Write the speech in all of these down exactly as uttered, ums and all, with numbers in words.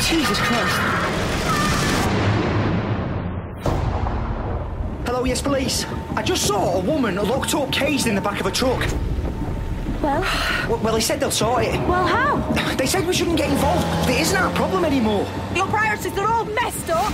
Jesus Christ. Hello, yes, police. I just saw a woman locked up, caged in the back of a truck. Well? Well, well they said they'll sort it. Well, how? They said we shouldn't get involved. It isn't our problem anymore. Your priorities are all messed up.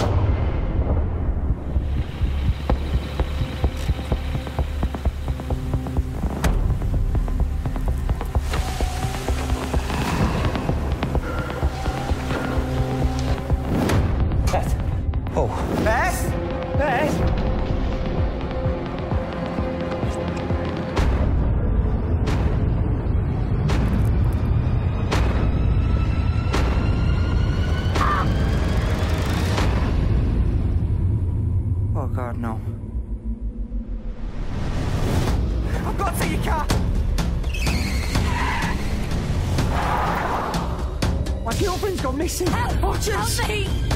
Beth. Oh. Beth? Beth? Oh, God, no. I've got to your car! My girlfriend's gone missing. Help! Watch us! Help me!